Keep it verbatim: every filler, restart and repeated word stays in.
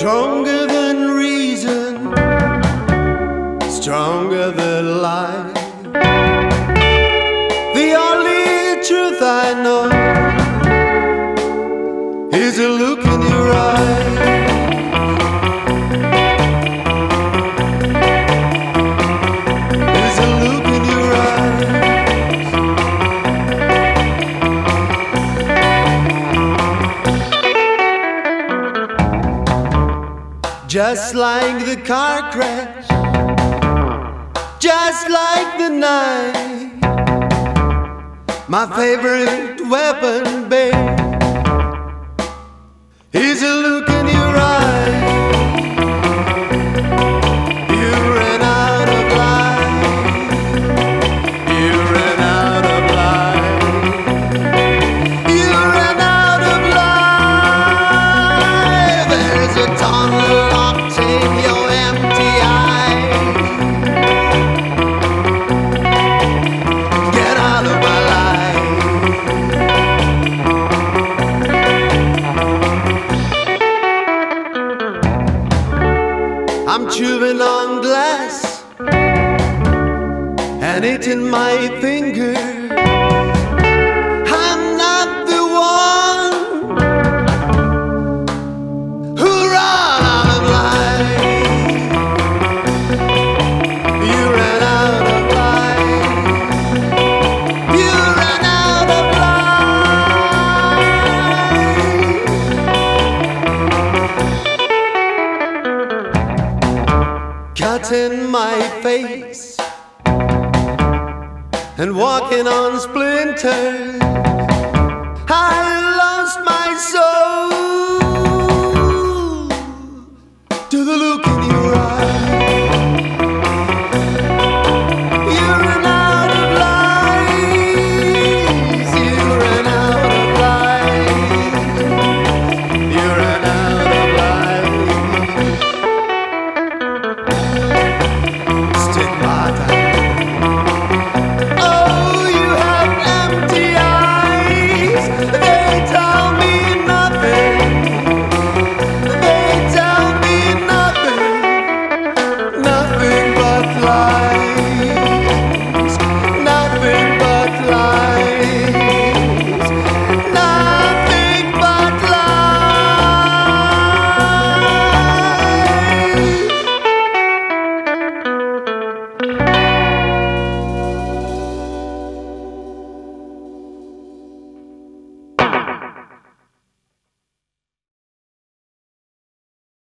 Stronger than reason, stronger than life. The only truth I know is a look in your eyes. Is a look in your eyes. Just like the car crash, just like the night, my favorite weapon, babe, is a look in your eyes. You ran out of life. You ran out of life. You ran out of life. There's a tunnel locked in your empty eyes. Get out of my life. I'm chewing on glass and eating my finger. I'm not the one who ran out of life. You ran out of life. You ran out of life. Cutting my face and walking on splinters. I lost my